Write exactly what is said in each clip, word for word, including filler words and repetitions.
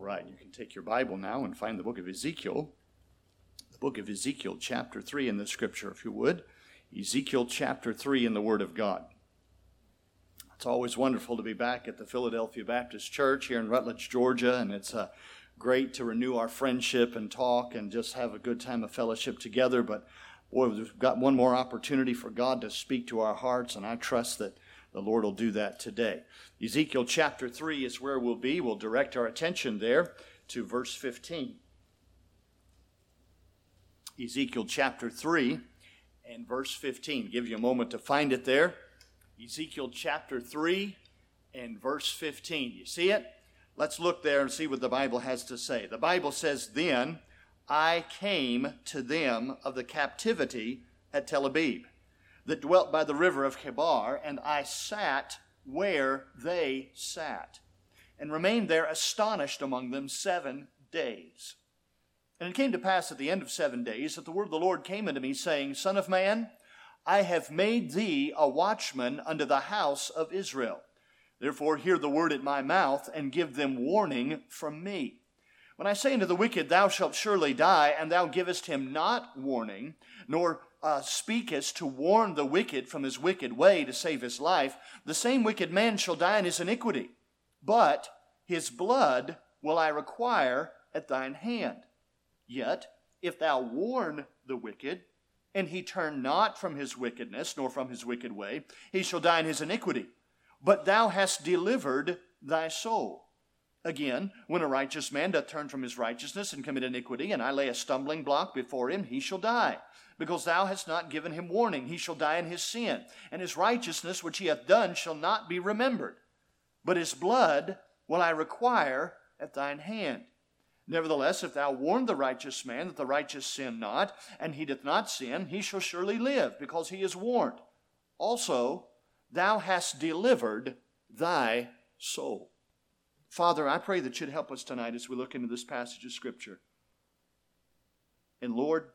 right, you can take your Bible now and find the book of Ezekiel. The book of Ezekiel, chapter three in the scripture, if you would. Ezekiel chapter three in the Word of God. It's always wonderful to be back at the Philadelphia Baptist Church here in Rutledge, Georgia, and it's uh, great to renew our friendship and talk and just have a good time of fellowship together. But boy, we've got one more opportunity for God to speak to our hearts, and I trust that the Lord will do that today. Ezekiel chapter three is where we'll be. We'll direct our attention there to verse fifteen. Ezekiel chapter three and verse fifteen. Give you a moment to find it there. Ezekiel chapter three and verse fifteen. You see it? Let's look there and see what the Bible has to say. The Bible says, "Then I came to them of the captivity at Tel Abib, that dwelt by the river of Chebar, and I sat where they sat, and remained there astonished among them seven days. And it came to pass at the end of seven days that the word of the Lord came unto me, saying, Son of man, I have made thee a watchman unto the house of Israel. Therefore hear the word at my mouth, and give them warning from me. When I say unto the wicked, Thou shalt surely die, and thou givest him not warning, nor uh, speakest to warn the wicked from his wicked way to save his life, the same wicked man shall die in his iniquity. But his blood will I require at thine hand. Yet, if thou warn the wicked, and he turn not from his wickedness, nor from his wicked way, he shall die in his iniquity. But thou hast delivered thy soul. Again, when a righteous man doth turn from his righteousness and commit iniquity, and I lay a stumbling block before him, he shall die. Because thou hast not given him warning, he shall die in his sin. And his righteousness which he hath done shall not be remembered. But his blood will I require at thine hand. Nevertheless, if thou warn the righteous man that the righteous sin not, and he doth not sin, he shall surely live, because he is warned. Also, thou hast delivered thy soul." Father, I pray that you'd help us tonight as we look into this passage of Scripture. And Lord,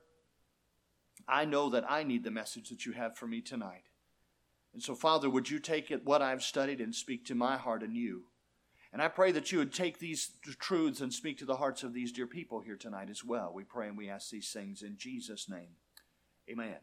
I know that I need the message that you have for me tonight. And so, Father, would you take it, what I've studied, and speak to my heart anew? And I pray that you would take these truths and speak to the hearts of these dear people here tonight as well. We pray and we ask these things in Jesus' name. Amen.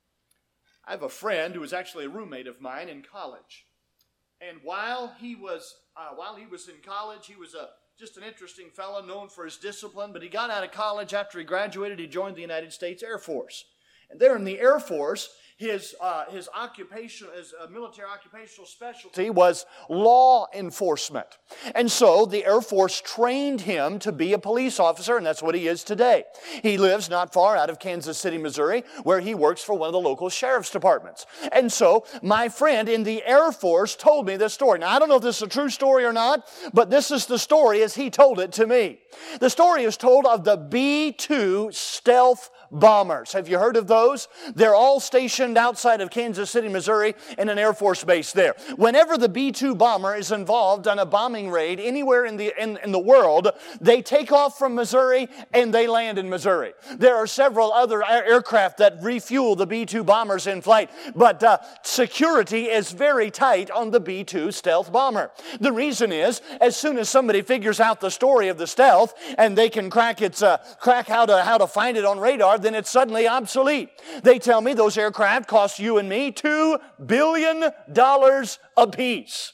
I have a friend who was actually a roommate of mine in college. And while he was uh, while he was in college, he was a just an interesting fellow, known for his discipline. But he got out of college after he graduated. He joined the United States Air Force. And there in the Air Force, his uh, his occupation, his uh, military occupational specialty was law enforcement. And so the Air Force trained him to be a police officer, and that's what he is today. He lives not far out of Kansas City, Missouri, where he works for one of the local sheriff's departments. And so my friend in the Air Force told me this story. Now, I don't know if this is a true story or not, but this is the story as he told it to me. The story is told of the B two stealth bombers. Have you heard of those? They're all stationed outside of Kansas City, Missouri, in an Air Force base there. Whenever the B two bomber is involved on a bombing raid anywhere in the in, in the world, they take off from Missouri and they land in Missouri. There are several other aircraft that refuel the B two bombers in flight, but uh, security is very tight on the B two stealth bomber. The reason is, as soon as somebody figures out the story of the stealth and they can crack its uh, crack how to how to find it on radar, then it's suddenly obsolete. They tell me those aircraft cost you and me two billion dollars apiece.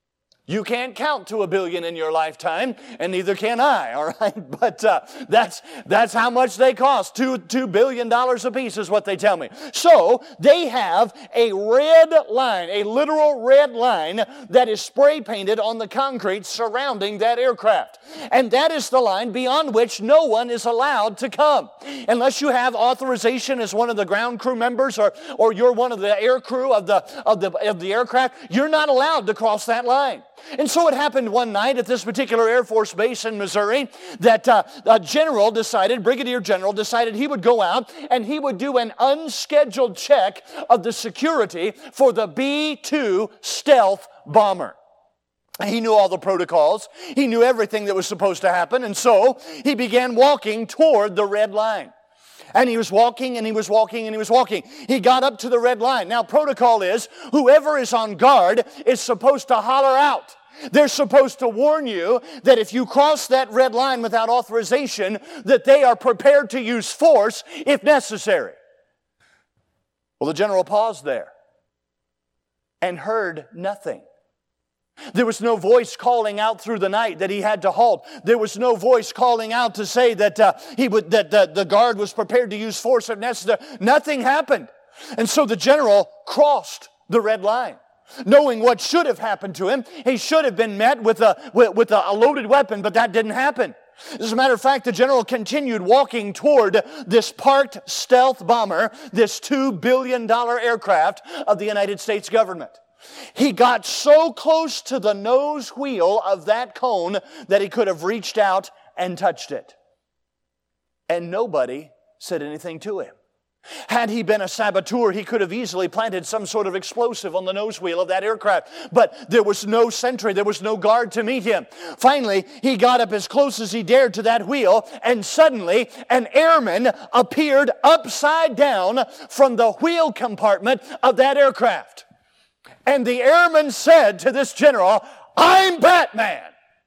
You can't count to a billion in your lifetime, and neither can I, all right? But uh, that's that's how much they cost. Two, two billion dollars apiece is what they tell me. So they have a red line, a literal red line that is spray painted on the concrete surrounding that aircraft. And that is the line beyond which no one is allowed to come. Unless you have authorization as one of the ground crew members or, or you're one of the air crew of the, of the, of the aircraft, you're not allowed to cross that line. And so it happened one night at this particular Air Force base in Missouri that uh, a general decided, Brigadier General decided he would go out and he would do an unscheduled check of the security for the B two stealth bomber. He knew all the protocols. He knew everything that was supposed to happen. And so he began walking toward the red line. And he was walking and he was walking and he was walking. He got up to the red line. Now, protocol is whoever is on guard is supposed to holler out. They're supposed to warn you that if you cross that red line without authorization, that they are prepared to use force if necessary. Well, the general paused there and heard nothing. There was no voice calling out through the night that he had to halt. There was no voice calling out to say that uh, he would that the, the guard was prepared to use force if necessary. Nothing happened. And so the general crossed the red line. Knowing what should have happened to him, he should have been met with a, with, with a loaded weapon, but that didn't happen. As a matter of fact, the general continued walking toward this parked stealth bomber, this two billion dollars aircraft of the United States government. He got so close to the nose wheel of that cone that he could have reached out and touched it. And nobody said anything to him. Had he been a saboteur, he could have easily planted some sort of explosive on the nose wheel of that aircraft. But there was no sentry, there was no guard to meet him. Finally, he got up as close as he dared to that wheel, and suddenly an airman appeared upside down from the wheel compartment of that aircraft. And the airman said to this general, "I'm Batman."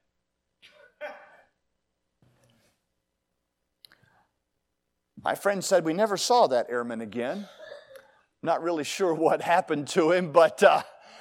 My friend said we never saw that airman again. Not really sure what happened to him, but uh,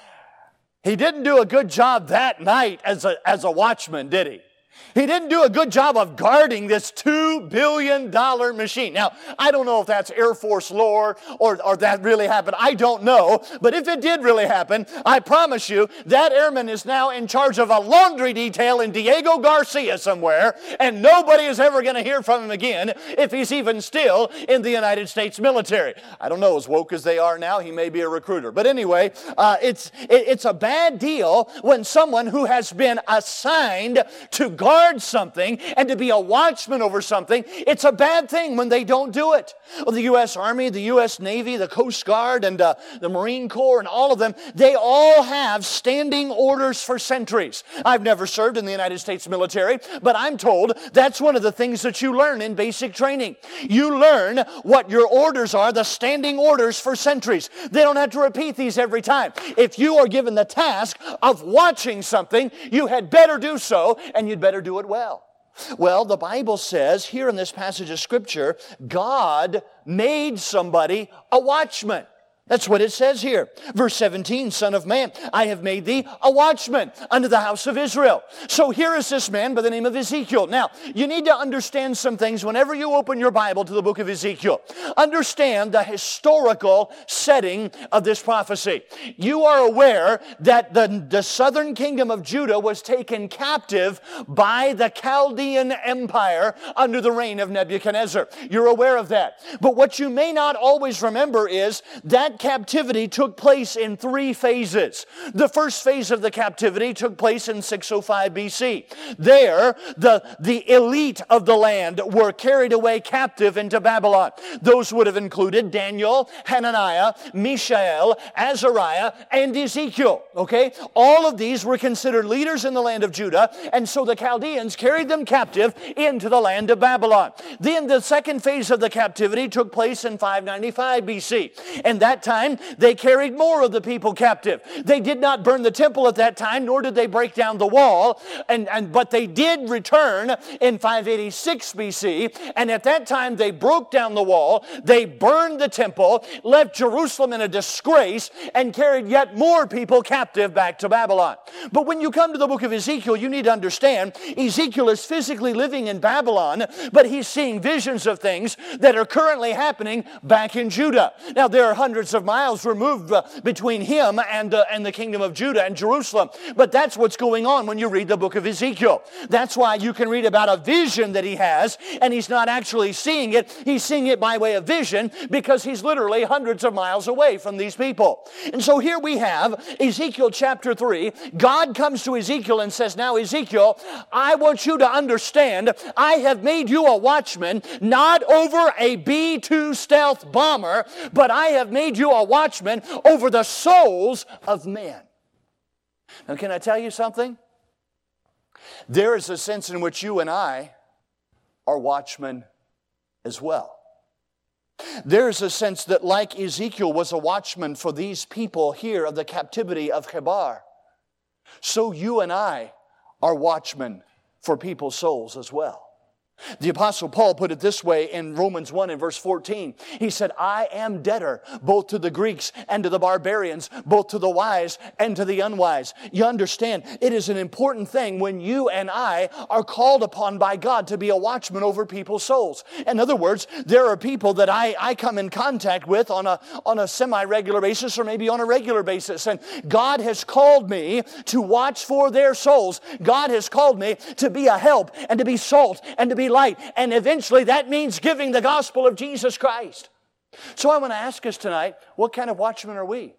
he didn't do a good job that night as a, as a watchman, did he? He didn't do a good job of guarding this two billion dollars machine. Now, I don't know if that's Air Force lore or, or that really happened. I don't know. But if it did really happen, I promise you that airman is now in charge of a laundry detail in Diego Garcia somewhere, and nobody is ever going to hear from him again if he's even still in the United States military. I don't know, as woke as they are now, he may be a recruiter. But anyway, uh, it's, it, it's a bad deal when someone who has been assigned to guard something and to be a watchman over something, it's a bad thing when they don't do it. Well, the U S Army, the U S Navy, the Coast Guard, and uh, the Marine Corps, and all of them, they all have standing orders for sentries. I've never served in the United States military, but I'm told that's one of the things that you learn in basic training. You learn what your orders are, the standing orders for sentries. They don't have to repeat these every time. If you are given the task of watching something, you had better do so, and you'd better do it well. Well, the Bible says here in this passage of Scripture, God made somebody a watchman. That's what it says here. Verse seventeen, Son of man, I have made thee a watchman unto the house of Israel. So here is this man by the name of Ezekiel. Now, you need to understand some things whenever you open your Bible to the book of Ezekiel. Understand the historical setting of this prophecy. You are aware that the, the southern kingdom of Judah was taken captive by the Chaldean Empire under the reign of Nebuchadnezzar. You're aware of that. But what you may not always remember is that captivity took place in three phases. The first phase of the captivity took place in six oh five B C. There, the, the elite of the land were carried away captive into Babylon. Those would have included Daniel, Hananiah, Mishael, Azariah, and Ezekiel. Okay? All of these were considered leaders in the land of Judah, and so the Chaldeans carried them captive into the land of Babylon. Then the second phase of the captivity took place in five ninety-five B C, and that time they carried more of the people captive. They did not burn the temple at that time, nor did they break down the wall, and, and but they did return in five eighty-six B C, and at that time they broke down the wall, they burned the temple, left Jerusalem in a disgrace, and carried yet more people captive back to Babylon. But when you come to the book of Ezekiel, you need to understand Ezekiel is physically living in Babylon, but he's seeing visions of things that are currently happening back in Judah. Now, there are hundreds of miles removed uh, between him and, uh, and the kingdom of Judah and Jerusalem. But that's what's going on when you read the book of Ezekiel. That's why you can read about a vision that he has, and he's not actually seeing it. He's seeing it by way of vision because he's literally hundreds of miles away from these people. And so here we have Ezekiel chapter three. God comes to Ezekiel and says, now Ezekiel, I want you to understand, I have made you a watchman, not over a B two stealth bomber, but I have made you a watchman over the souls of men. Now, can I tell you something? There is a sense in which you and I are watchmen as well. There is a sense that like Ezekiel was a watchman for these people here of the captivity of Chebar, so you and I are watchmen for people's souls as well. The Apostle Paul put it this way in Romans one and verse fourteen. He said, I am debtor both to the Greeks and to the barbarians, both to the wise and to the unwise. You understand, it is an important thing when you and I are called upon by God to be a watchman over people's souls. In other words, there are people that I, I come in contact with on a, on a semi-regular basis or maybe on a regular basis. And God has called me to watch for their souls. God has called me to be a help and to be salt and to be light. And eventually that means giving the gospel of Jesus Christ. So I want to ask us tonight, what kind of watchmen are we?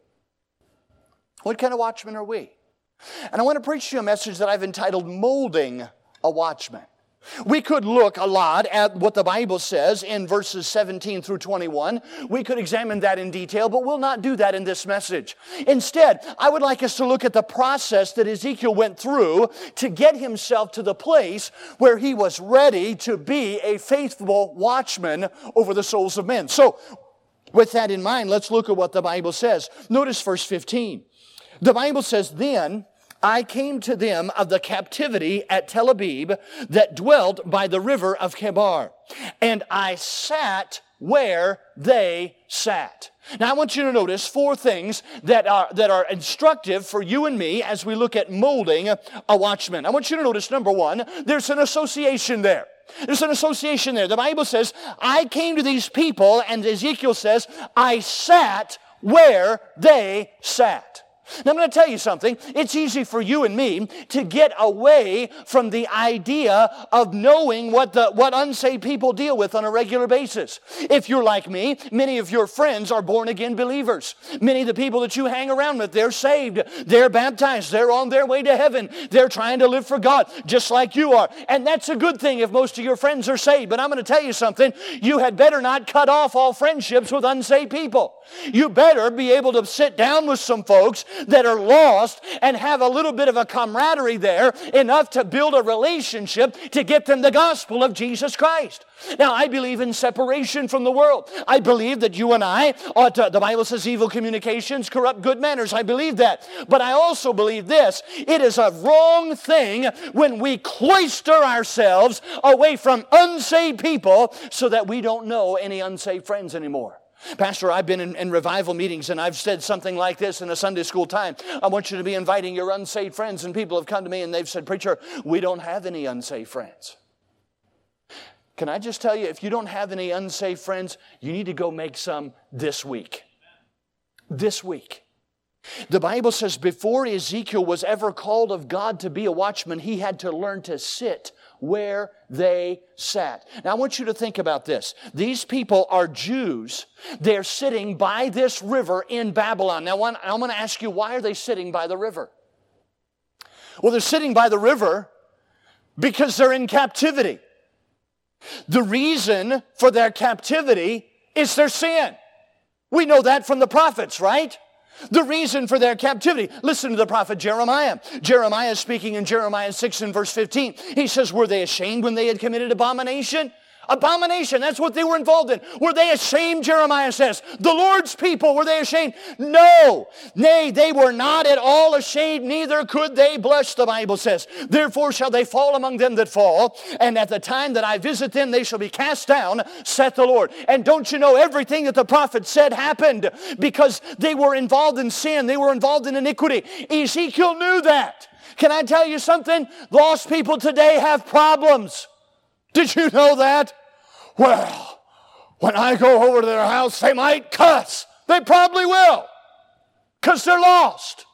What kind of watchmen are we? And I want to preach to you a message that I've entitled Molding a Watchman. We could look a lot at what the Bible says in verses seventeen through twenty-one. We could examine that in detail, but we'll not do that in this message. Instead, I would like us to look at the process that Ezekiel went through to get himself to the place where he was ready to be a faithful watchman over the souls of men. So, with that in mind, let's look at what the Bible says. Notice verse fifteen. The Bible says, Then I came to them of the captivity at Tel Abib that dwelt by the river of Chebar, and I sat where they sat. Now I want you to notice four things that are, that are instructive for you and me as we look at molding a watchman. I want you to notice, number one, there's an association there. There's an association there. The Bible says, I came to these people, and Ezekiel says, I sat where they sat. Now I'm going to tell you something. It's easy for you and me to get away from the idea of knowing what the what unsaved people deal with on a regular basis. If you're like me, many of your friends are born-again believers. Many of the people that you hang around with, they're saved. They're baptized. They're on their way to heaven. They're trying to live for God, just like you are. And that's a good thing if most of your friends are saved. But I'm going to tell you something. You had better not cut off all friendships with unsaved people. You better be able to sit down with some folks that are lost and have a little bit of a camaraderie there, enough to build a relationship to get them the gospel of Jesus Christ. Now, I believe in separation from the world. I believe that you and I ought to, the Bible says evil communications corrupt good manners. I believe that. But I also believe this. It is a wrong thing when we cloister ourselves away from unsaved people so that we don't know any unsaved friends anymore. Pastor, I've been in, in revival meetings and I've said something like this in a Sunday school time. I want you to be inviting your unsaved friends, and people have come to me and they've said, Preacher, we don't have any unsaved friends. Can I just tell you, if you don't have any unsaved friends, you need to go make some this week. This week. The Bible says before Ezekiel was ever called of God to be a watchman, he had to learn to sit where they sat. Now I want you to think about this. These people are Jews. They're sitting by this river in Babylon. Now I'm going to ask you, why are they sitting by the river? Well, they're sitting by the river because they're in captivity. The reason for their captivity is their sin. We know that from the prophets, right? The reason for their captivity. Listen to the prophet Jeremiah. Jeremiah is speaking in Jeremiah six and verse fifteen. He says, were they ashamed when they had committed abomination? Abomination, that's what they were involved in. Were they ashamed, Jeremiah says? The Lord's people, were they ashamed? No. Nay, they were not at all ashamed, neither could they blush, the Bible says. Therefore shall they fall among them that fall, and at the time that I visit them, they shall be cast down, saith the Lord. And don't you know, everything that the prophet said happened because they were involved in sin. They were involved in iniquity. Ezekiel knew that. Can I tell you something? Lost people today have problems. Did you know that? Well, when I go over to their house, they might cuss. They probably will, because they're lost.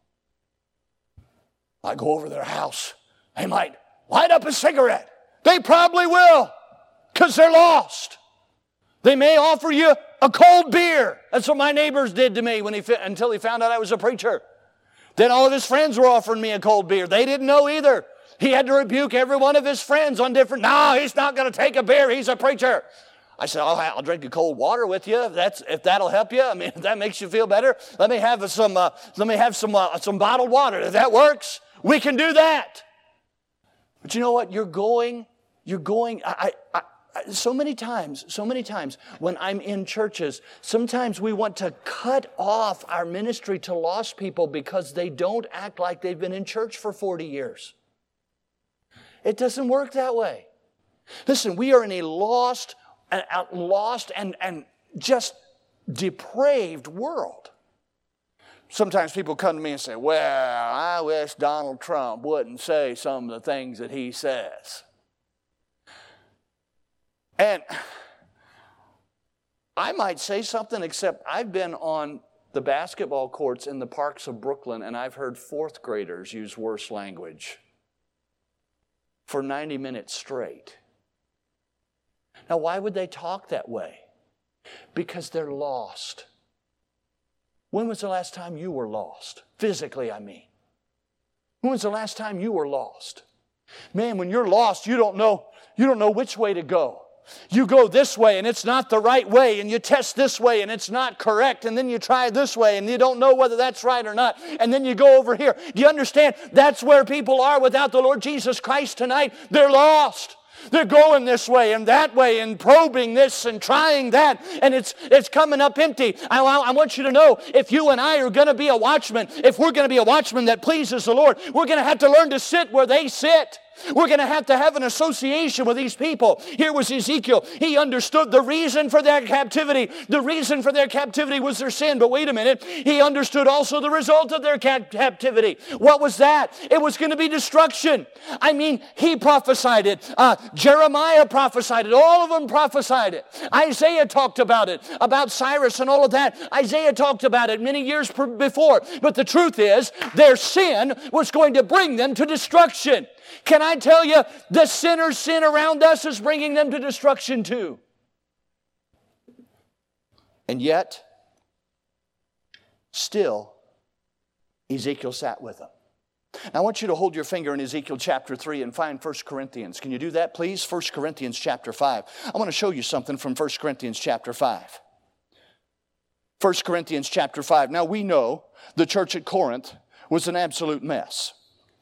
I go over to their house, they might light up a cigarette. They probably will, because they're lost. They may offer you a cold beer. That's what my neighbors did to me when he until he found out I was a preacher. Then all of his friends were offering me a cold beer. They didn't know either. He had to rebuke every one of his friends on different, no, he's not going to take a beer. He's a preacher. I said, I'll, I'll drink a cold water with you if that's if that'll help you. I mean, if that makes you feel better, let me have some. Uh, let me have some uh, some bottled water. If that works, we can do that. But you know what? You're going. You're going. I. I So many times, so many times when I'm in churches, sometimes we want to cut off our ministry to lost people because they don't act like they've been in church for forty years. It doesn't work that way. Listen, we are in a lost, a lost and, and just depraved world. Sometimes people come to me and say, well, I wish Donald Trump wouldn't say some of the things that he says. And I might say something, except I've been on the basketball courts in the parks of Brooklyn, and I've heard fourth graders use worse language for ninety minutes straight. Now, why would they talk that way? Because they're lost. When was the last time you were lost? Physically, I mean. When was the last time you were lost? Man, when you're lost, you don't know, you don't know which way to go. You go this way and it's not the right way, and you test this way and it's not correct, and then you try this way and you don't know whether that's right or not, and then you go over here. Do you understand? That's where people are without the Lord Jesus Christ tonight. They're lost. They're going this way and that way and probing this and trying that, and it's it's coming up empty. I, I want you to know, if you and I are going to be a watchman, if we're going to be a watchman that pleases the Lord, we're going to have to learn to sit where they sit. We're going to have to have an association with these people. Here was Ezekiel. He understood the reason for their captivity. The reason for their captivity was their sin. But wait a minute. He understood also the result of their cap- captivity. What was that? It was going to be destruction. I mean, he prophesied it. Uh, Jeremiah prophesied it. All of them prophesied it. Isaiah talked about it, about Cyrus and all of that. Isaiah talked about it many years before. But the truth is, their sin was going to bring them to destruction. Can I tell you, the sinner's sin around us is bringing them to destruction too. And yet, still, Ezekiel sat with them. Now, I want you to hold your finger in Ezekiel chapter three and find First Corinthians. Can you do that, please? First Corinthians chapter five. I want to show you something from First Corinthians chapter five. First Corinthians chapter five. Now, we know the church at Corinth was an absolute mess.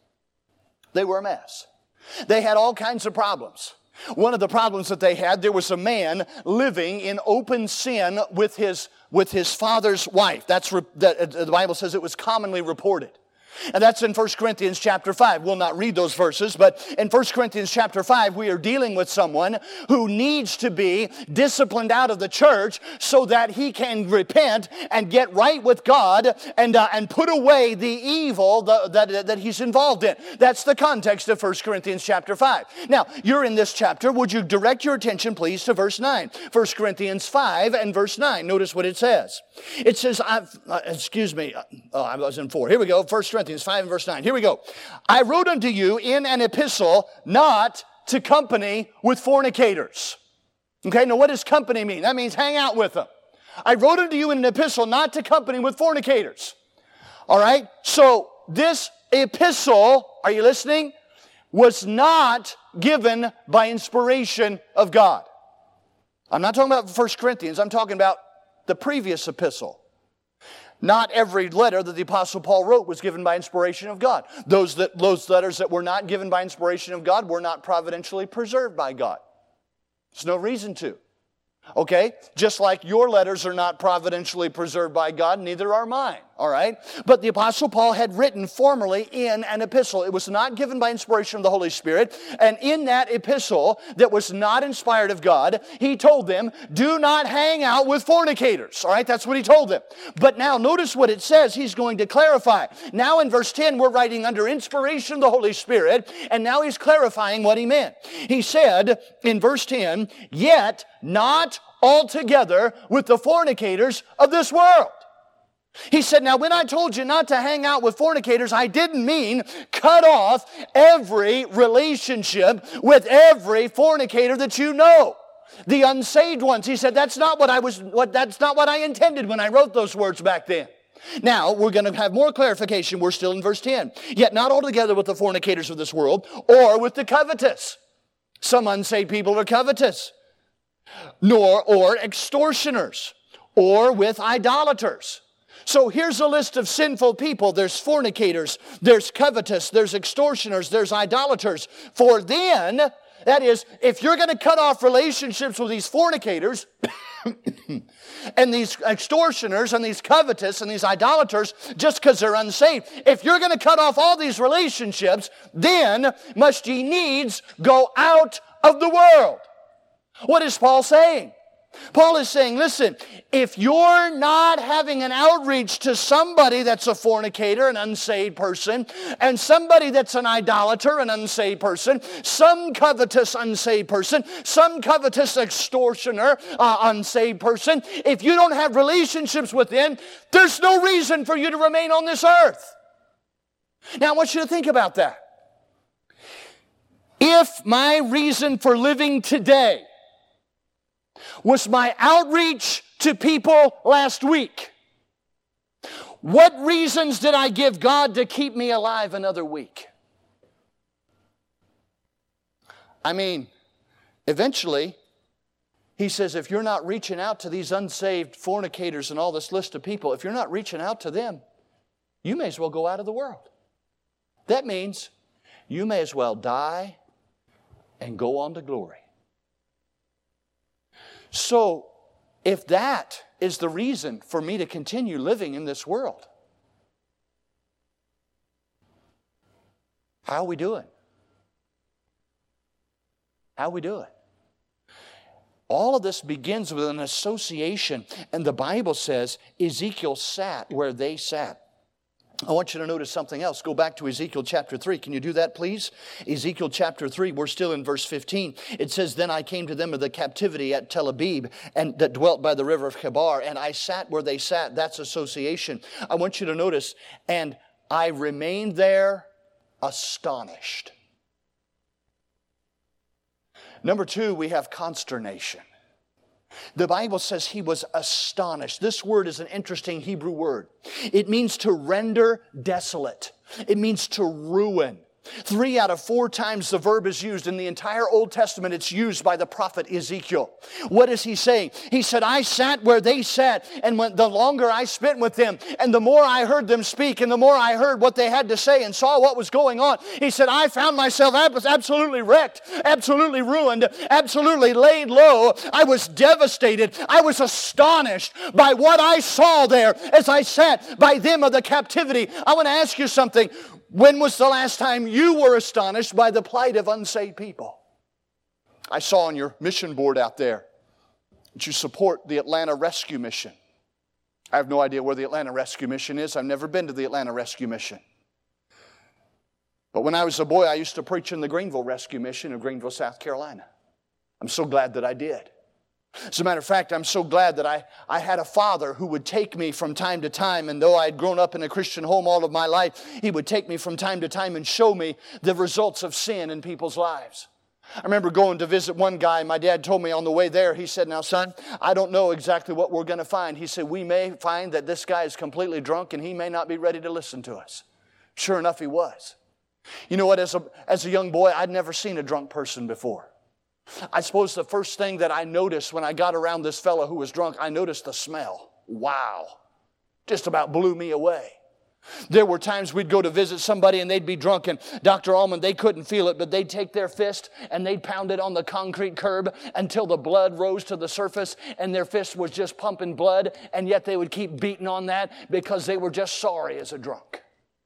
They were a mess. They had all kinds of problems. One of the problems that they had, there was a man living in open sin with his, with his father's wife. That's re, the, the Bible says it was commonly reported. And that's in First Corinthians chapter five. We'll not read those verses, but in First Corinthians chapter five, we are dealing with someone who needs to be disciplined out of the church so that he can repent and get right with God and, uh, and put away the evil the, that, that he's involved in. That's the context of First Corinthians chapter five. Now, you're in this chapter. Would you direct your attention, please, to verse nine? First Corinthians five and verse nine. Notice what it says. It says, I've, uh, excuse me, oh, I was in four. Here we go, First Corinthians five and verse nine. Here we go. I wrote unto you in an epistle not to company with fornicators. Okay, now what does company mean? That means hang out with them. I wrote unto you in an epistle not to company with fornicators. All right, so this epistle, are you listening, was not given by inspiration of God. I'm not talking about First Corinthians. I'm talking about the previous epistle. Not every letter that the Apostle Paul wrote was given by inspiration of God. Those, that, those letters that were not given by inspiration of God were not providentially preserved by God. There's no reason to. Okay? Just like your letters are not providentially preserved by God, neither are mine. All right? But the Apostle Paul had written formerly in an epistle. It was not given by inspiration of the Holy Spirit. And in that epistle that was not inspired of God, he told them, do not hang out with fornicators. All right? That's what he told them. But now notice what it says. He's going to clarify. Now in verse ten, we're writing under inspiration of the Holy Spirit. And now he's clarifying what he meant. He said in verse ten, yet not altogether with the fornicators of this world. He said, now when I told you not to hang out with fornicators, I didn't mean cut off every relationship with every fornicator that you know. The unsaved ones. He said, that's not what I was, what, that's not what I intended when I wrote those words back then. Now, we're going to have more clarification. We're still in verse ten. Yet not altogether with the fornicators of this world or with the covetous. Some unsaved people are covetous. Nor or extortioners or with idolaters. So here's a list of sinful people. There's fornicators, there's covetous, there's extortioners, there's idolaters. For then That is, if you're going to cut off relationships with these fornicators and these extortioners and these covetous and these idolaters just because they're unsaved, if you're going to cut off all these relationships, then must ye needs go out of the world. What is Paul saying? Paul is saying, listen, if you're not having an outreach to somebody that's a fornicator, an unsaved person, and somebody that's an idolater, an unsaved person, some covetous unsaved person, some covetous extortioner, uh, unsaved person, if you don't have relationships with them, there's no reason for you to remain on this earth. Now, I want you to think about that. If my reason for living today was my outreach to people last week, what reasons did I give God to keep me alive another week? I mean, eventually, he says, if you're not reaching out to these unsaved fornicators and all this list of people, if you're not reaching out to them, you may as well go out of the world. That means you may as well die and go on to glory. So, if that is the reason for me to continue living in this world, how are we doing? How are we doing? All of this begins with an association, and the Bible says Ezekiel sat where they sat. I want you to notice something else. Go back to Ezekiel chapter three. Can you do that, please? Ezekiel chapter three, we're still in verse fifteen. It says, then I came to them of the captivity at Tel Abib, and that dwelt by the river of Chebar, and I sat where they sat. That's association. I want you to notice, and I remained there astonished. Number two, we have consternation. The Bible says he was astonished. This word is an interesting Hebrew word. It means to render desolate. It means to ruin. Three out of four times the verb is used in the entire Old Testament. It's used by the prophet Ezekiel. What is he saying? He said, I sat where they sat, and when, the longer I spent with them, and the more I heard them speak, and the more I heard what they had to say and saw what was going on, he said, I found myself absolutely wrecked, absolutely ruined, absolutely laid low. I was devastated. I was astonished by what I saw there as I sat by them of the captivity. I want to ask you something. When was the last time you were astonished by the plight of unsaved people? I saw on your mission board out there that you support the Atlanta Rescue Mission. I have no idea where the Atlanta Rescue Mission is. I've never been to the Atlanta Rescue Mission. But when I was a boy, I used to preach in the Greenville Rescue Mission of Greenville, South Carolina. I'm so glad that I did. As a matter of fact, I'm so glad that I, I had a father who would take me from time to time, and though I had grown up in a Christian home all of my life, he would take me from time to time and show me the results of sin in people's lives. I remember going to visit one guy. My dad told me on the way there, he said, now son, I don't know exactly what we're going to find. He said, we may find that this guy is completely drunk and he may not be ready to listen to us. Sure enough, he was. You know what, as a, as a young boy, I'd never seen a drunk person before. I suppose the first thing that I noticed when I got around this fellow who was drunk, I noticed the smell. Wow. Just about blew me away. There were times we'd go to visit somebody and they'd be drunk, and Doctor Allman, they couldn't feel it, but they'd take their fist and they'd pound it on the concrete curb until the blood rose to the surface and their fist was just pumping blood, and yet they would keep beating on that because they were just sorry as a drunk.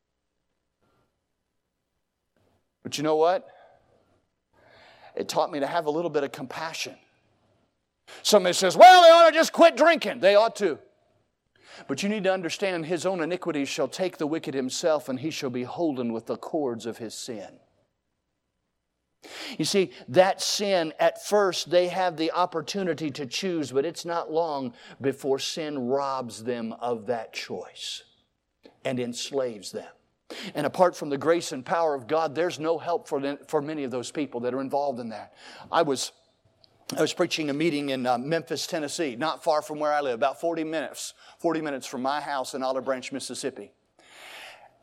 But you know what? It taught me to have a little bit of compassion. Somebody says, well, they ought to just quit drinking. They ought to. But you need to understand, his own iniquities shall take the wicked himself, and he shall be holden with the cords of his sin. You see, that sin, at first, they have the opportunity to choose, but it's not long before sin robs them of that choice and enslaves them. And apart from the grace and power of God, there's no help for them, for many of those people that are involved in that. I was I was preaching a meeting in uh, Memphis, Tennessee, not far from where I live, about forty minutes, forty minutes from my house in Olive Branch, Mississippi.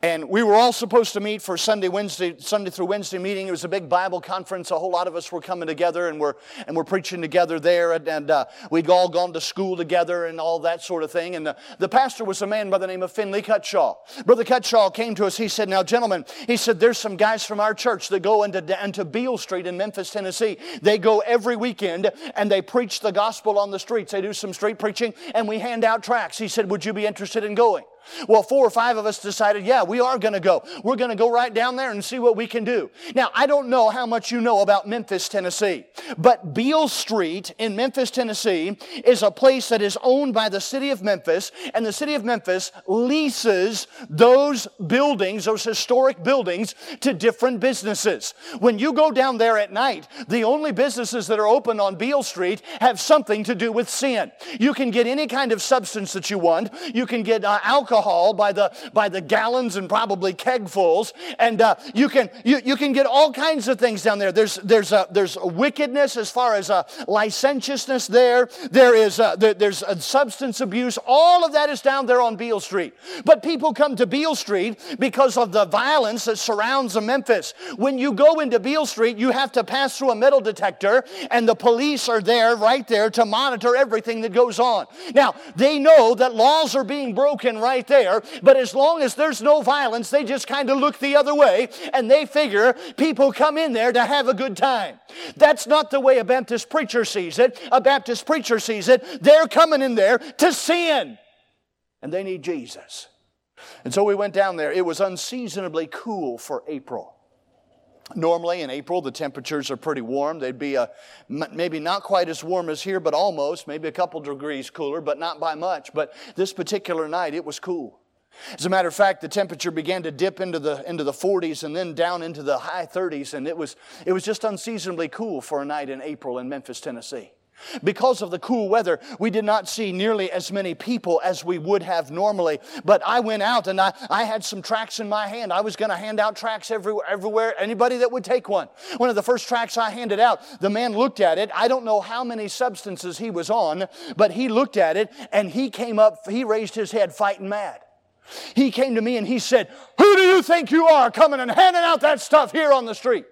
And we were all supposed to meet for Sunday, Wednesday, Sunday through Wednesday meeting. It was a big Bible conference. A whole lot of us were coming together, and we're and we're preaching together there. And, and uh, we'd all gone to school together and all that sort of thing. And the, the pastor was a man by the name of Finley Cutshaw. Brother Cutshaw came to us. He said, "Now, gentlemen," he said, "there's some guys from our church that go into into Beale Street in Memphis, Tennessee. They go every weekend and they preach the gospel on the streets. They do some street preaching, and we hand out tracts." He said, "Would you be interested in going?" Well, four or five of us decided, yeah, we are going to go. We're going to go right down there and see what we can do. Now, I don't know how much you know about Memphis, Tennessee, but Beale Street in Memphis, Tennessee is a place that is owned by the city of Memphis, and the city of Memphis leases those buildings, those historic buildings, to different businesses. When you go down there at night, the only businesses that are open on Beale Street have something to do with sin. You can get any kind of substance that you want. You can get uh, alcohol Alcohol by the by the gallons and probably kegfuls, and uh, you can you, you can get all kinds of things down there. There's there's a, there's a wickedness as far as uh, licentiousness there. There is uh, there, there's a substance abuse. All of that is down there on Beale Street. But people come to Beale Street because of the violence that surrounds Memphis. When you go into Beale Street, you have to pass through a metal detector, and the police are there right there to monitor everything that goes on. Now they know that laws are being broken right there, but as long as there's no violence, they just kind of look the other way, and they figure people come in there to have a good time. That's not the way a Baptist preacher sees it. A Baptist preacher sees it. They're coming in there to sin, and they need Jesus. And so we went down there. It was unseasonably cool for April. Normally in April, the temperatures are pretty warm. They'd be a, maybe not quite as warm as here, but almost, maybe a couple degrees cooler, but not by much. But this particular night, it was cool. As a matter of fact, the temperature began to dip into the into the forties and then down into the high thirties, and it was it was just unseasonably cool for a night in April in Memphis, Tennessee. Because of the cool weather, we did not see nearly as many people as we would have normally. But I went out and I, I had some tracts in my hand. I was going to hand out tracts everywhere, everywhere, anybody that would take one. One of the first tracts I handed out, the man looked at it. I don't know how many substances he was on, but he looked at it and he came up, he raised his head fighting mad. He came to me and he said, "Who do you think you are coming and handing out that stuff here on the street?"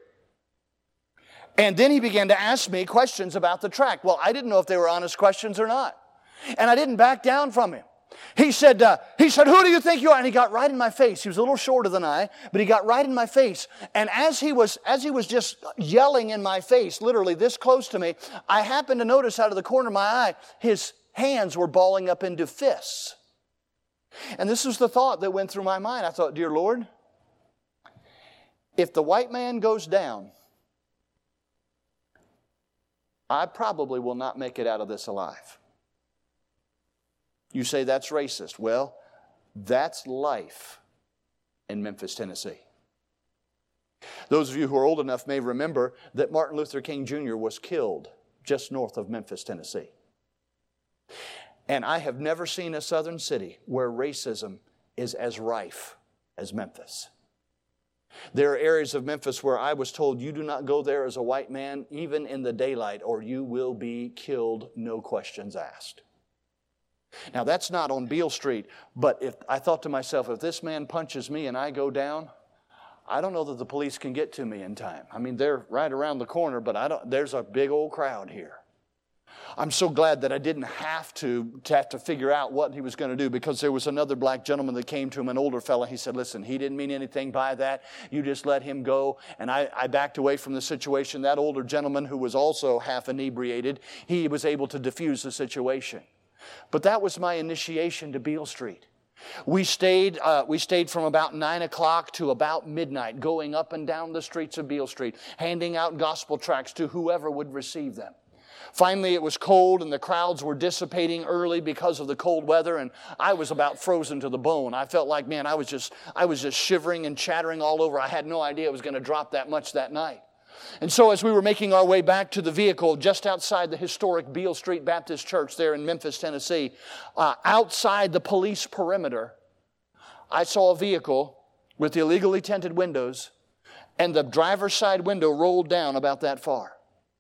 And then he began to ask me questions about the tract. Well, I didn't know if they were honest questions or not. And I didn't back down from him. He said, uh, he said, "Who do you think you are?" And he got right in my face. He was a little shorter than I, but he got right in my face. And as he was, as he was just yelling in my face, literally this close to me, I happened to notice out of the corner of my eye, his hands were balling up into fists. And this was the thought that went through my mind. I thought, "Dear Lord, if the white man goes down, I probably will not make it out of this alive." You say that's racist. Well, that's life in Memphis, Tennessee. Those of you who are old enough may remember that Martin Luther King Junior was killed just north of Memphis, Tennessee. And I have never seen a southern city where racism is as rife as Memphis. There are areas of Memphis where I was told, you do not go there as a white man, even in the daylight, or you will be killed, no questions asked. Now, that's not on Beale Street, but if I thought to myself, if this man punches me and I go down, I don't know that the police can get to me in time. I mean, they're right around the corner, but I don't. There's a big old crowd here. I'm so glad that I didn't have to, to have to figure out what he was going to do, because there was another black gentleman that came to him, an older fella. He said, "Listen, he didn't mean anything by that. You just let him go." And I, I backed away from the situation. That older gentleman, who was also half inebriated, he was able to diffuse the situation. But that was my initiation to Beale Street. We stayed, uh, we stayed from about nine o'clock to about midnight, going up and down the streets of Beale Street, handing out gospel tracts to whoever would receive them. Finally, it was cold and the crowds were dissipating early because of the cold weather, and I was about frozen to the bone. I felt like, man, I was just, I was just shivering and chattering all over. I had no idea it was going to drop that much that night. And so as we were making our way back to the vehicle just outside the historic Beale Street Baptist Church there in Memphis, Tennessee, uh, outside the police perimeter, I saw a vehicle with illegally tinted windows, and the driver's side window rolled down about that far.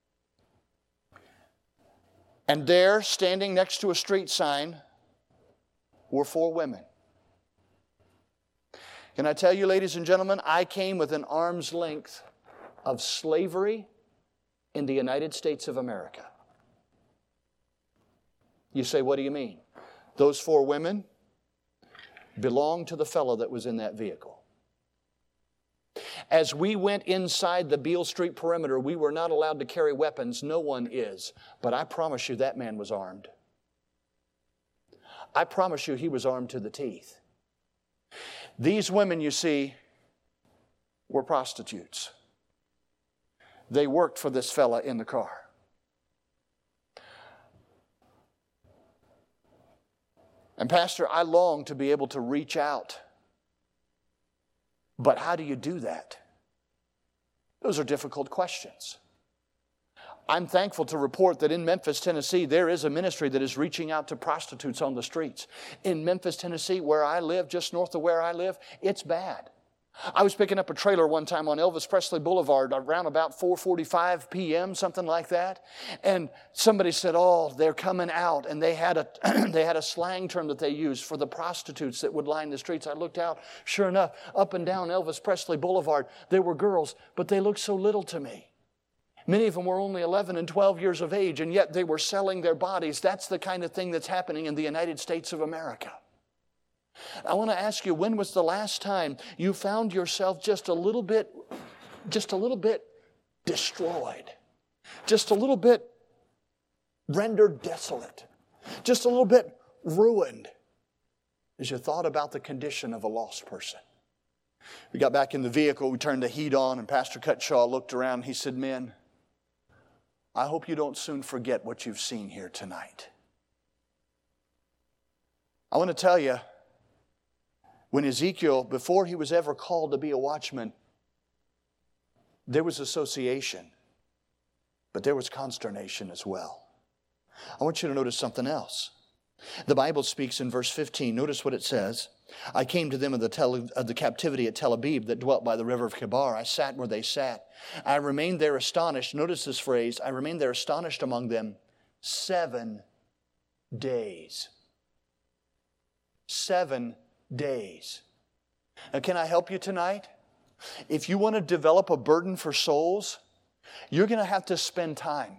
And there, standing next to a street sign, were four women. Can I tell you, ladies and gentlemen, I came with an arm's length of slavery in the United States of America. You say, what do you mean? Those four women belonged to the fellow that was in that vehicle. As we went inside the Beale Street perimeter, we were not allowed to carry weapons. No one is. But I promise you that man was armed. I promise you he was armed to the teeth. These women, you see, were prostitutes. They worked for this fella in the car. And Pastor, I long to be able to reach out. But how do you do that? Those are difficult questions. I'm thankful to report that in Memphis, Tennessee, there is a ministry that is reaching out to prostitutes on the streets. In Memphis, Tennessee, where I live, just north of where I live, it's bad. I was picking up a trailer one time on Elvis Presley Boulevard around about four forty-five p.m., something like that. And somebody said, oh, they're coming out. And they had a they had a slang term that they used for the prostitutes that would line the streets. I looked out. Sure enough, up and down Elvis Presley Boulevard, there were girls, but they looked so little to me. Many of them were only eleven and twelve years of age, and yet they were selling their bodies. That's the kind of thing that's happening in the United States of America. I want to ask you, when was the last time you found yourself just a little bit, just a little bit destroyed? Just a little bit rendered desolate? Just a little bit ruined as you thought about the condition of a lost person? We got back in the vehicle, we turned the heat on, and Pastor Cutshaw looked around and he said, men, I hope you don't soon forget what you've seen here tonight. I want to tell you, when Ezekiel, before he was ever called to be a watchman, there was association, but there was consternation as well. I want you to notice something else. The Bible speaks in verse fifteen. Notice what it says. I came to them of the, tel- of the captivity at Tel Abib that dwelt by the river of Kibar. I sat where they sat. I remained there astonished. Notice this phrase. I remained there astonished among them seven days. Seven days. Now, can I help you tonight? If you want to develop a burden for souls, you're going to have to spend time.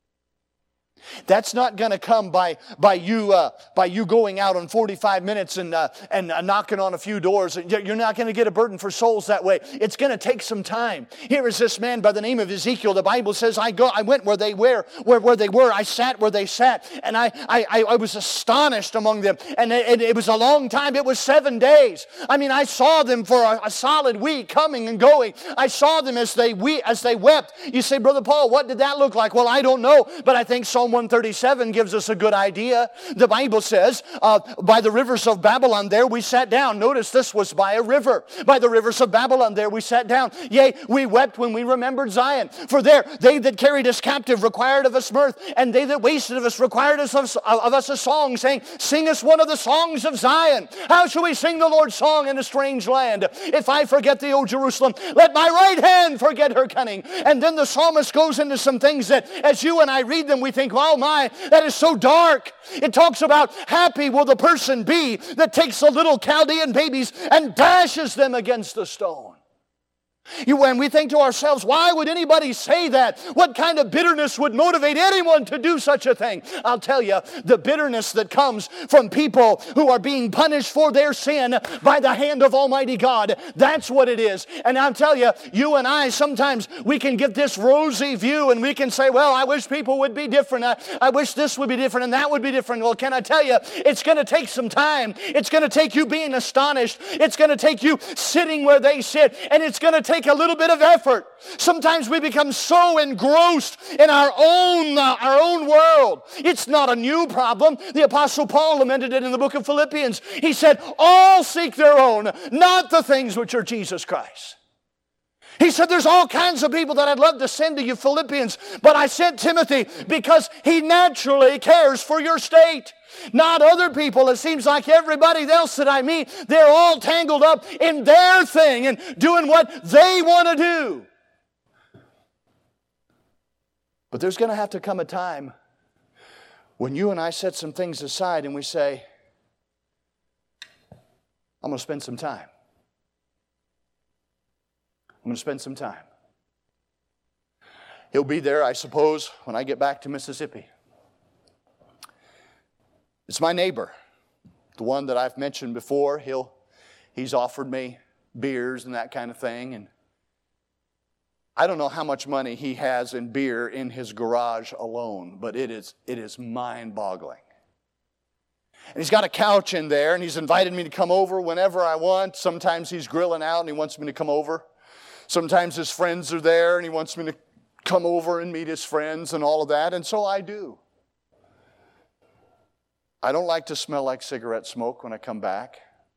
That's not going to come by by you uh, by you going out on forty-five minutes and uh, and uh, knocking on a few doors. You're not going to get a burden for souls that way. It's going to take some time. Here is this man by the name of Ezekiel. The Bible says, "I go, I went where they were, where where they were. I sat where they sat, and I I I was astonished among them. And it, it was a long time. It was seven days. I mean, I saw them for a, a solid week, coming and going. I saw them as they we as they wept. You say, Brother Paul, what did that look like? Well, I don't know, but I think Psalm one thirty-seven gives us a good idea. The Bible says, uh, by the rivers of Babylon there we sat down. Notice this was by a river. By the rivers of Babylon there we sat down. Yea, we wept when we remembered Zion. For there they that carried us captive required of us mirth, and they that wasted of us required us of, of us a song, saying, sing us one of the songs of Zion. How shall we sing the Lord's song in a strange land? If I forget thee, O Jerusalem, let my right hand forget her cunning. And then the psalmist goes into some things that as you and I read them, we think, oh my, that is so dark. It talks about happy will the person be that takes the little Chaldean babies and dashes them against the stone. You, when we think to ourselves, why would anybody say that? What kind of bitterness would motivate anyone to do such a thing? I'll tell you, the bitterness that comes from people who are being punished for their sin by the hand of Almighty God, that's what it is. And I'll tell you, you and I, sometimes we can get this rosy view and we can say, well, I wish people would be different. I, I wish this would be different and that would be different. Well, can I tell you, it's going to take some time. It's going to take you being astonished. It's going to take you sitting where they sit. And it's going to take a little bit of effort. Sometimes we become so engrossed in our own uh, our own world. It's not a new problem. The Apostle Paul lamented it in the book of Philippians. He said, all seek their own, not the things which are Jesus Christ. He said, there's all kinds of people that I'd love to send to you, Philippians, but I sent Timothy because he naturally cares for your state. Not other people. It seems like everybody else that I meet, they're all tangled up in their thing and doing what they want to do. But there's going to have to come a time when you and I set some things aside and we say, I'm going to spend some time. I'm going to spend some time. He'll be there, I suppose, when I get back to Mississippi. It's my neighbor, the one that I've mentioned before. He'll, he's offered me beers and that kind of thing. And I don't know how much money he has in beer in his garage alone, but it is, it is mind-boggling. And he's got a couch in there, and he's invited me to come over whenever I want. Sometimes he's grilling out, and he wants me to come over. Sometimes his friends are there, and he wants me to come over and meet his friends and all of that, and so I do. I don't like to smell like cigarette smoke when I come back.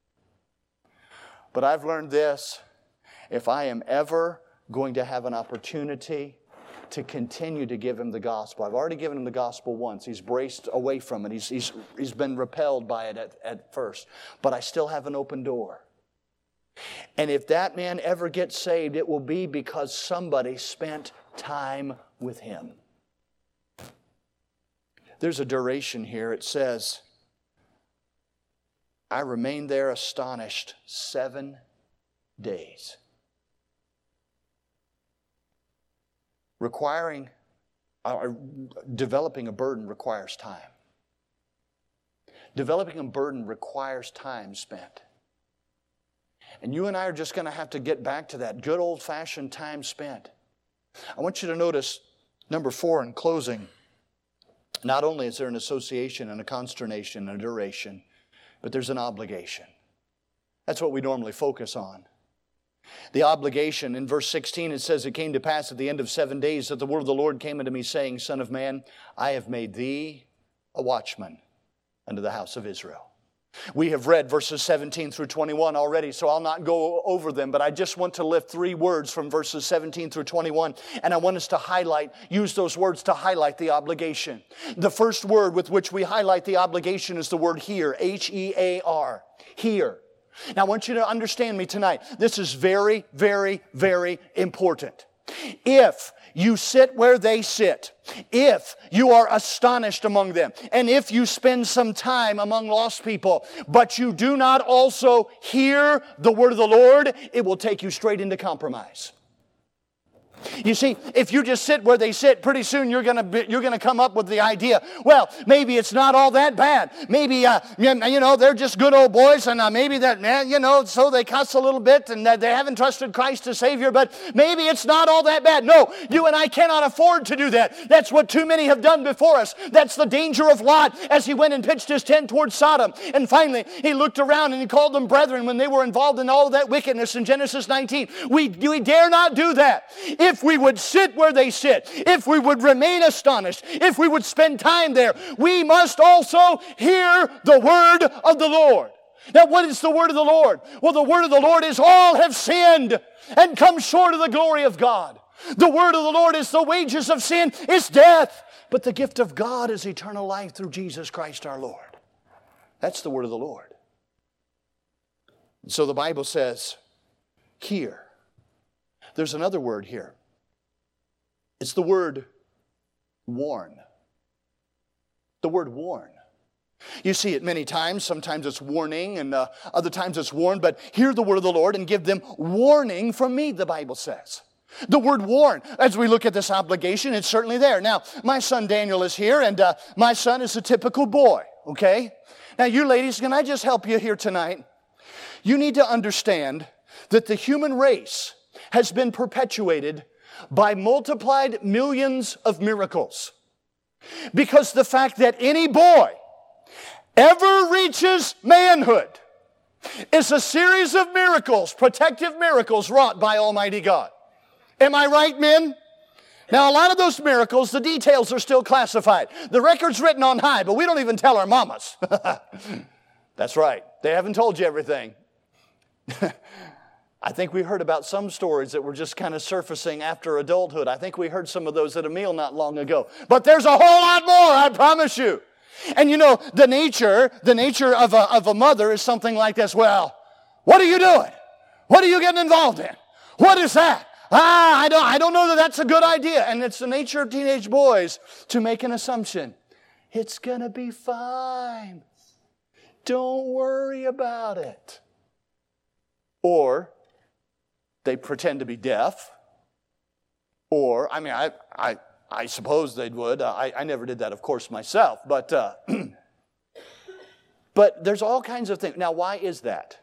But I've learned this: if I am ever going to have an opportunity to continue to give him the gospel, I've already given him the gospel once. He's braced away from it. He's, he's, he's been repelled by it at, at first. But I still have an open door. And if that man ever gets saved, it will be because somebody spent time with him. There's a duration here. It says, I remained there astonished seven days. Requiring, uh, developing a burden requires time. Developing a burden requires time spent. And you and I are just going to have to get back to that good old-fashioned time spent. I want you to notice, number four, in closing, not only is there an association and a consternation and a duration, but there's an obligation. That's what we normally focus on. The obligation, in verse sixteen, it says, it came to pass at the end of seven days that the word of the Lord came unto me, saying, Son of man, I have made thee a watchman unto the house of Israel. We have read verses seventeen through twenty-one already, so I'll not go over them, but I just want to lift three words from verses seventeen through twenty-one, and I want us to highlight, use those words to highlight the obligation. The first word with which we highlight the obligation is the word hear, H E A R, hear. Now I want you to understand me tonight. This is very, very, very important. If you sit where they sit, if you are astonished among them, and if you spend some time among lost people, but you do not also hear the word of the Lord, it will take you straight into compromise. You see, if you just sit where they sit, pretty soon you're going to you're going to come up with the idea, well, maybe it's not all that bad. Maybe, uh, you know, they're just good old boys, and uh, maybe that, man, you know, so they cuss a little bit, and uh, they haven't trusted Christ as Savior, but maybe it's not all that bad. No, you and I cannot afford to do that. That's what too many have done before us. That's the danger of Lot as he went and pitched his tent towards Sodom. And finally, he looked around and he called them brethren when they were involved in all of that wickedness in Genesis nineteen. We, we dare not do that. If we would sit where they sit, if we would remain astonished, if we would spend time there, we must also hear the word of the Lord. Now, what is the word of the Lord? Well, the word of the Lord is all have sinned and come short of the glory of God. The word of the Lord is the wages of sin is death, but the gift of God is eternal life through Jesus Christ our Lord. That's the word of the Lord. So the Bible says, hear. There's another word here. It's the word warn. The word warn. You see it many times. Sometimes it's warning, and uh, other times it's warn. But hear the word of the Lord and give them warning from me, the Bible says. The word warn, as we look at this obligation, it's certainly there. Now, my son Daniel is here, and uh, my son is a typical boy, okay? Now, you ladies, can I just help you here tonight? You need to understand that the human race has been perpetuated by multiplied millions of miracles. Because the fact that any boy ever reaches manhood is a series of miracles, protective miracles wrought by Almighty God. Am I right, men? Now, a lot of those miracles, the details are still classified. The record's written on high, but we don't even tell our mamas. That's right. They haven't told you everything. I think we heard about some stories that were just kind of surfacing after adulthood. I think we heard some of those at a meal not long ago. But there's a whole lot more, I promise you. And you know, the nature, the nature of a, of a mother is something like this. Well, what are you doing? What are you getting involved in? What is that? Ah, I don't, I don't know that that's a good idea. And it's the nature of teenage boys to make an assumption. It's going to be fine. Don't worry about it. Or they pretend to be deaf. Or, I mean, I I, I suppose they would. I, I never did that, of course, myself. But, uh, but there's all kinds of things. Now, why is that?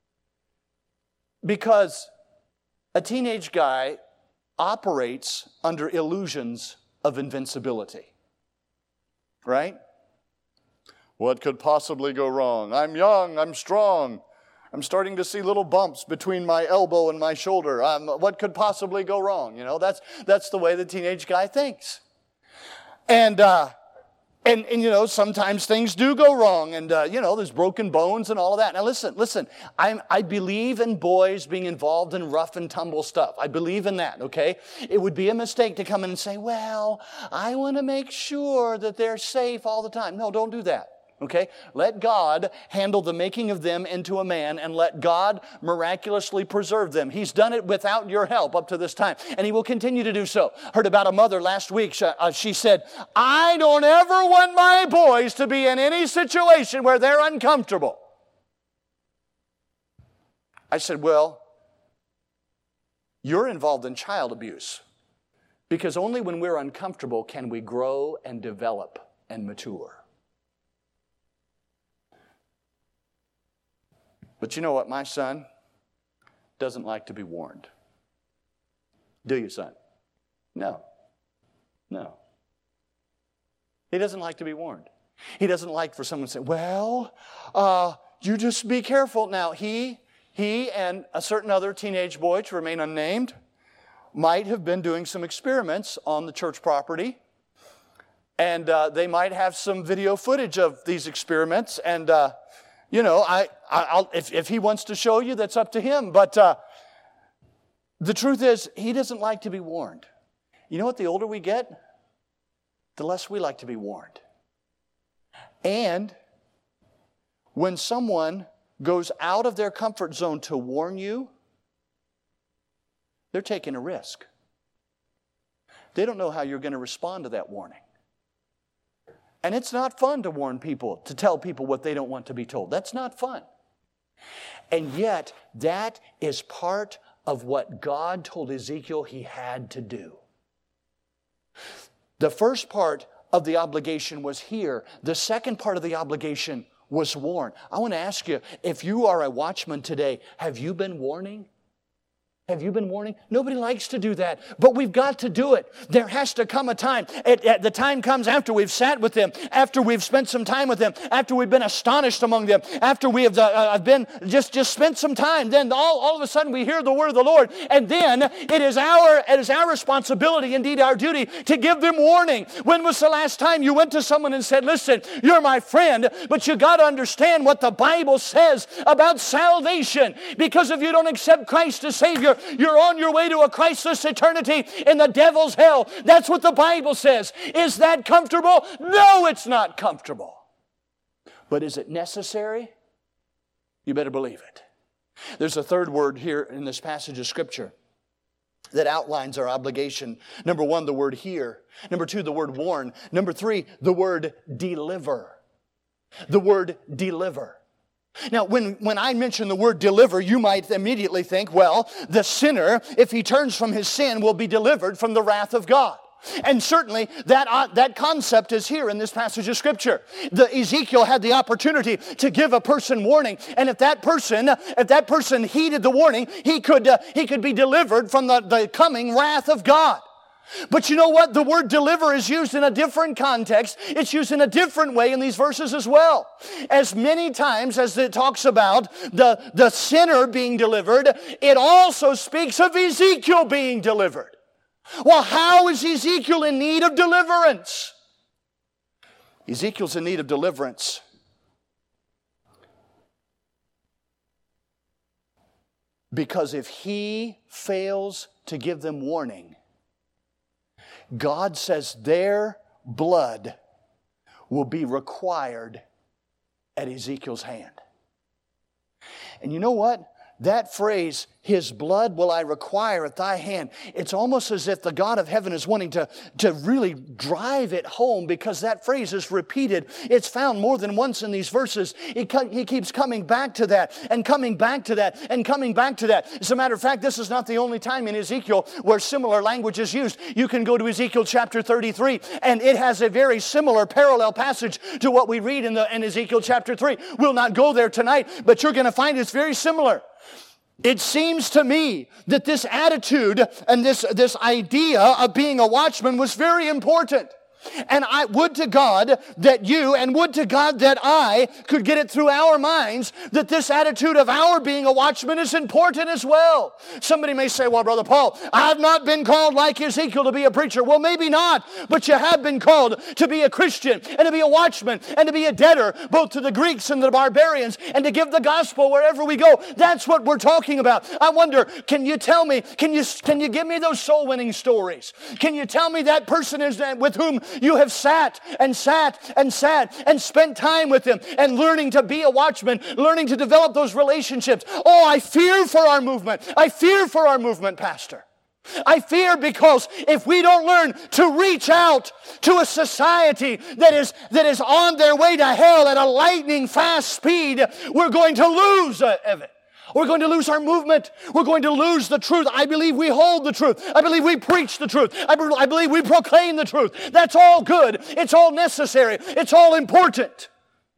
Because a teenage guy operates under illusions of invincibility. Right? What could possibly go wrong? I'm young, I'm strong. I'm starting to see little bumps between my elbow and my shoulder. Um, what could possibly go wrong? You know, that's that's the way the teenage guy thinks. And, uh, and, and you know, sometimes things do go wrong. And, uh, you know, there's broken bones and all of that. Now, listen, listen. I'm, I believe in boys being involved in rough and tumble stuff. I believe in that, okay? It would be a mistake to come in and say, well, I want to make sure that they're safe all the time. No, don't do that. Okay? Let God handle the making of them into a man, and let God miraculously preserve them. He's done it without your help up to this time, and He will continue to do so. Heard about a mother last week. She, uh, she said, I don't ever want my boys to be in any situation where they're uncomfortable. I said, well, you're involved in child abuse, because only when we're uncomfortable can we grow and develop and mature. But you know what? My son doesn't like to be warned. Do you, son? No. No. He doesn't like to be warned. He doesn't like for someone to say, well, uh, you just be careful. Now, he, he and a certain other teenage boy, to remain unnamed, might have been doing some experiments on the church property. And uh, they might have some video footage of these experiments. And, uh, you know, I, I'll, if, if he wants to show you, that's up to him. But uh, the truth is, he doesn't like to be warned. You know what? The older we get, the less we like to be warned. And when someone goes out of their comfort zone to warn you, they're taking a risk. They don't know how you're going to respond to that warning. And it's not fun to warn people, to tell people what they don't want to be told. That's not fun. And yet, that is part of what God told Ezekiel he had to do. The first part of the obligation was hear. The second part of the obligation was warn. I want to ask you, if you are a watchman today, have you been warning? Have you been warning? Nobody likes to do that, but we've got to do it. There has to come a time. It, it, the time comes after we've sat with them, after we've spent some time with them, after we've been astonished among them, after we have uh, been just, just spent some time. Then all, all of a sudden we hear the word of the Lord, and then it is our it is our responsibility, indeed our duty, to give them warning. When was the last time you went to someone and said, listen, you're my friend, but you got to understand what the Bible says about salvation, because if you don't accept Christ as Savior, you're on your way to a Christless eternity in the devil's hell. That's what the Bible says. Is that comfortable? No, it's not comfortable. But is it necessary? You better believe it. There's a third word here in this passage of Scripture that outlines our obligation. Number one, the word hear. Number two, the word warn. Number three, the word deliver. The word deliver. Now, when, when I mention the word deliver, you might immediately think, well, the sinner, if he turns from his sin, will be delivered from the wrath of God. And certainly that, uh, that concept is here in this passage of Scripture. The, Ezekiel had the opportunity to give a person warning. And if that person, if that person heeded the warning, he could, uh, he could be delivered from the, the coming wrath of God. But you know what? The word deliver is used in a different context. It's used in a different way in these verses as well. As many times as it talks about the, the sinner being delivered, it also speaks of Ezekiel being delivered. Well, how is Ezekiel in need of deliverance? Ezekiel's in need of deliverance because if he fails to give them warning, God says their blood will be required at Ezekiel's hand. And you know what? that phrase, His blood will I require at thy hand, it's almost as if the God of heaven is wanting to, to really drive it home, because that phrase is repeated. It's found more than once in these verses. He, he keeps coming back to that and coming back to that and coming back to that. As a matter of fact, this is not the only time in Ezekiel where similar language is used. You can go to Ezekiel chapter thirty-three, and it has a very similar parallel passage to what we read in, the, in Ezekiel chapter three. We'll not go there tonight, but you're going to find it's very similar. It seems to me that this attitude and this, this idea of being a watchman was very important. And I would to God that you, and would to God that I, could get it through our minds that this attitude of our being a watchman is important as well. Somebody may say, well, Brother Paul, I've not been called like Ezekiel to be a preacher. Well, maybe not, but you have been called to be a Christian and to be a watchman and to be a debtor, both to the Greeks and the barbarians, and to give the gospel wherever we go. That's what we're talking about. I wonder, can you tell me, can you, can you give me those soul-winning stories? Can you tell me that person is with whom you have sat and sat and sat and spent time with them and learning to be a watchman, learning to develop those relationships? Oh, I fear for our movement. I fear for our movement, Pastor. I fear because if we don't learn to reach out to a society that is, that is on their way to hell at a lightning fast speed, we're going to lose it. We're going to lose our movement. We're going to lose the truth. I believe we hold the truth. I believe we preach the truth. I, be- I believe we proclaim the truth. That's all good. It's all necessary. It's all important.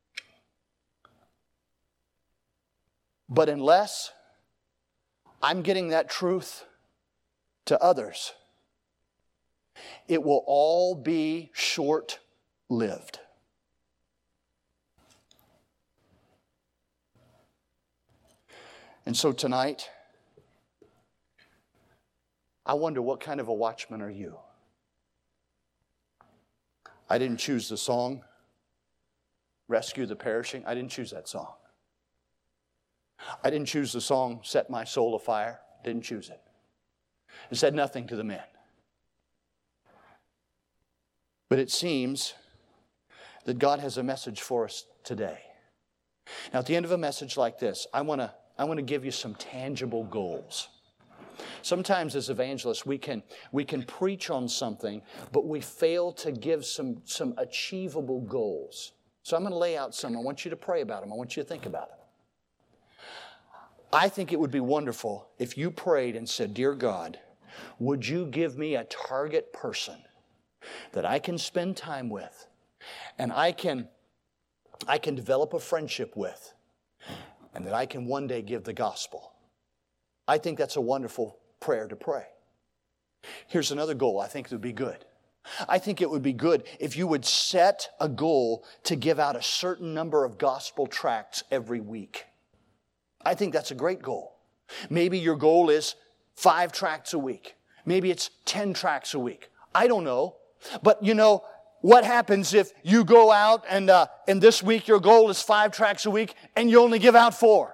But unless I'm getting that truth to others, it will all be short-lived. And so tonight, I wonder, what kind of a watchman are you? I didn't choose the song, Rescue the Perishing. I didn't choose that song. I didn't choose the song, Set My Soul Afire. Didn't choose it. It said nothing to the men. But it seems that God has a message for us today. Now, at the end of a message like this, I want to I want to give you some tangible goals. Sometimes as evangelists, we can, we can preach on something, but we fail to give some, some achievable goals. So I'm going to lay out some. I want you to pray about them. I want you to think about them. I think it would be wonderful if you prayed and said, Dear God, would you give me a target person that I can spend time with and I can, I can develop a friendship with, and that I can one day give the gospel. I think that's a wonderful prayer to pray. Here's another goal I think would be good. I think it would be good if you would set a goal to give out a certain number of gospel tracts every week. I think that's a great goal. Maybe your goal is five tracts a week. Maybe it's ten tracts a week. I don't know. But you know, what happens if you go out and, uh, and this week your goal is five tracts a week and you only give out four?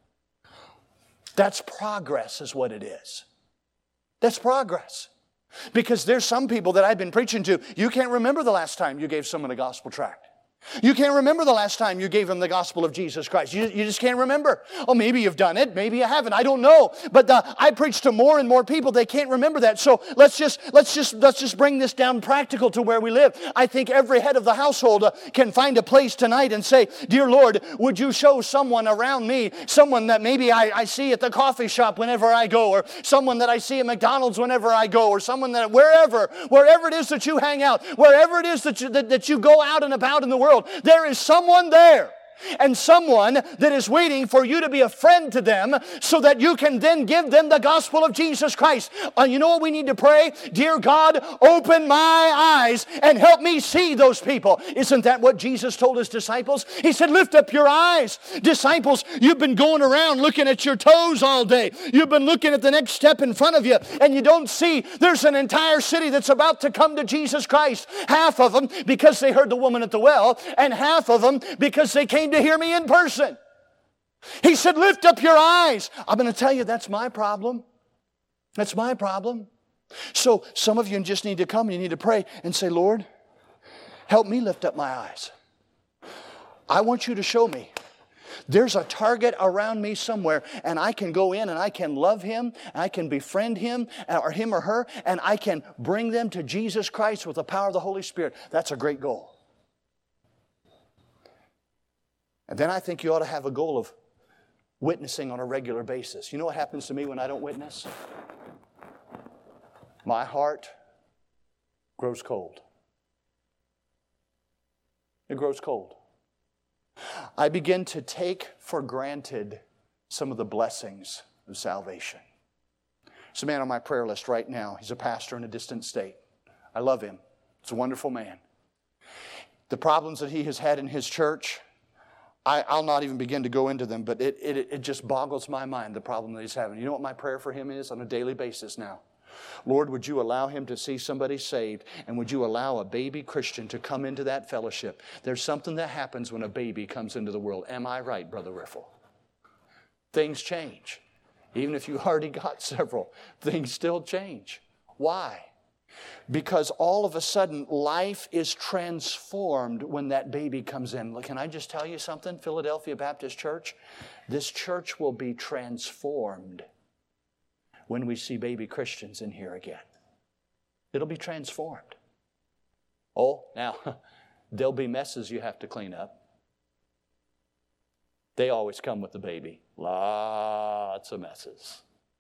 That's progress is what it is. That's progress. Because there's some people that I've been preaching to, you can't remember the last time you gave someone a gospel tract. You can't remember the last time you gave them the gospel of Jesus Christ. You, you just can't remember. Oh, maybe you've done it. Maybe you haven't. I don't know. But uh, I preach to more and more people. They can't remember that. So let's just let's just let's just bring this down practical to where we live. I think every head of the household uh, can find a place tonight and say, Dear Lord, would you show someone around me, someone that maybe I, I see at the coffee shop whenever I go, or someone that I see at McDonald's whenever I go, or someone that wherever, wherever it is that you hang out, wherever it is that you, that, that you go out and about in the world, there is someone there, and someone that is waiting for you to be a friend to them so that you can then give them the gospel of Jesus Christ. Uh, you know what we need to pray? Dear God, open my eyes and help me see those people. Isn't that what Jesus told His disciples? He said, lift up your eyes. Disciples, you've been going around looking at your toes all day. You've been looking at the next step in front of you, and you don't see there's an entire city that's about to come to Jesus Christ. Half of them because they heard the woman at the well, and half of them because they came to hear me in person. He said, lift up your eyes. I'm going to tell you, that's my problem. That's my problem. So some of you just need to come and you need to pray and say, Lord, help me lift up my eyes. I want you to show me There's a target around me somewhere, and I can go in and I can love him, and I can befriend him, or him or her, and I can bring them to Jesus Christ with the power of the Holy Spirit. That's a great goal. And then I think you ought to have a goal of witnessing on a regular basis. You know what happens to me when I don't witness? My heart grows cold. It grows cold. I begin to take for granted some of the blessings of salvation. There's a man on my prayer list right now. He's a pastor in a distant state. I love him. He's a wonderful man. The problems that he has had in his church, I, I'll not even begin to go into them, but it, it, it just boggles my mind, the problem that he's having. You know what my prayer for him is on a daily basis now? Lord, would you allow him to see somebody saved, and would you allow a baby Christian to come into that fellowship? There's something that happens when a baby comes into the world. Am I right, Brother Riffle? Things change. Even if you already got several, things still change. Why? Because all of a sudden, life is transformed when that baby comes in. Look, can I just tell you something, Philadelphia Baptist Church? This church will be transformed when we see baby Christians in here again. It'll be transformed. Oh, now, there'll be messes you have to clean up. They always come with the baby. Lots of messes.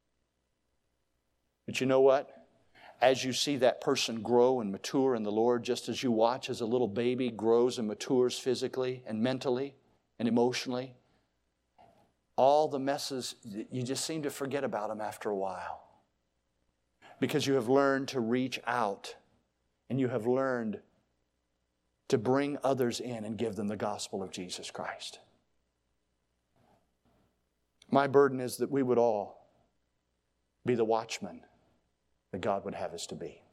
But you know what? As you see that person grow and mature in the Lord, just as you watch as a little baby grows and matures physically and mentally and emotionally, all the messes, you just seem to forget about them after a while. Because you have learned to reach out and you have learned to bring others in and give them the gospel of Jesus Christ. My burden is that we would all be the watchmen that God would have us to be.